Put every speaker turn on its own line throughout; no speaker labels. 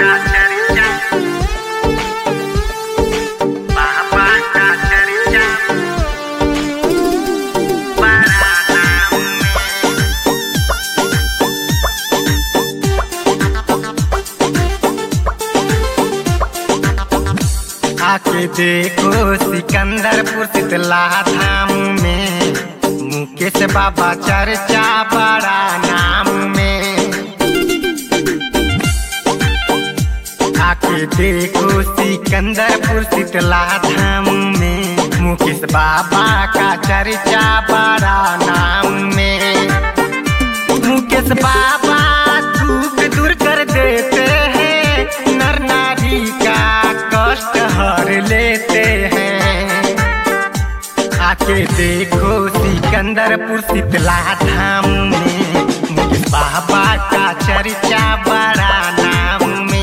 का चर्चा, बाबा का चर्चा बड़ा नाम में। आके देखो सिकंदरपुर शीतला धाम में, मुकेश बाबा चर्चा बड़ा नाम में। आके देखो सिकंदरपुर शीतला धाम में, मुकेश बाबा का चर्चा बड़ा नाम में। मुकेश बाबा दुख दूर कर देते हैं, नर नारी का कष्ट हर लेते हैं। आके देखो सिकंदरपुर शीतला धाम में, मुकेश बाबा का चर्चा बड़ा नाम में।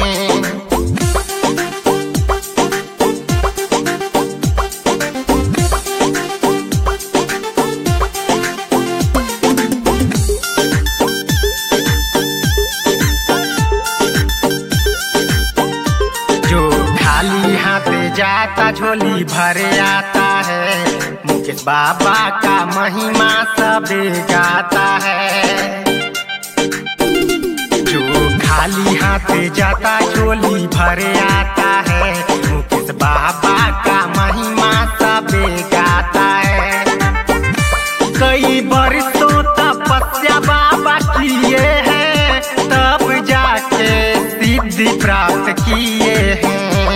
जो खाली हाथ जाता झोली भरे आता है, मुकेश बाबा का महिमा सबे गाता है। जो खाली हाथ जाता झोली भरे आता है, मुकेश बाबा का महिमा सबे गाता है। कई बरसों तपस्या बाबा किए हैं, तब जाके सिद्धि प्राप्त किए हैं।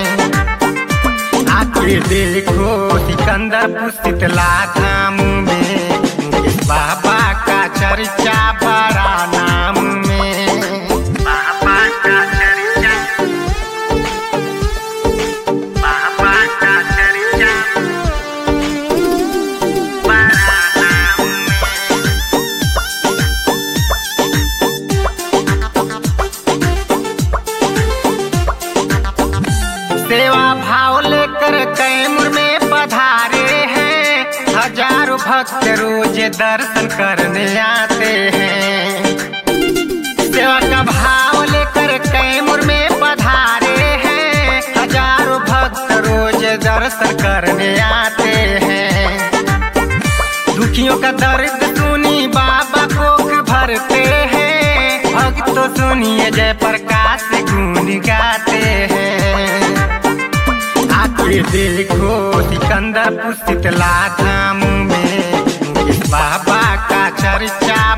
आके देखो सिकंदरपुर शीतला धाम में, मुकेश बाबा का चर्चा बड़ा नाम में। बाबा का चर्चा, बाबा का चर्चा बड़ा नाम में। सेवा भाव लेकर कैमूर में पधारे हैं, हजारों भक्त रोज दर्शन करने आते हैं। सेवा का भाव लेकर कैमूर में पधारे हैं, हजारों भक्त रोज दर्शन करने आते हैं। दुखियों का दर्द सुनी बाबा कोख भरते हैं, भक्तों सुनिए जय प्रकाश गुण गाते हैं। आके देखो सिकंदरपुर शीतला धाम में, मुकेश बाबा का चर्चा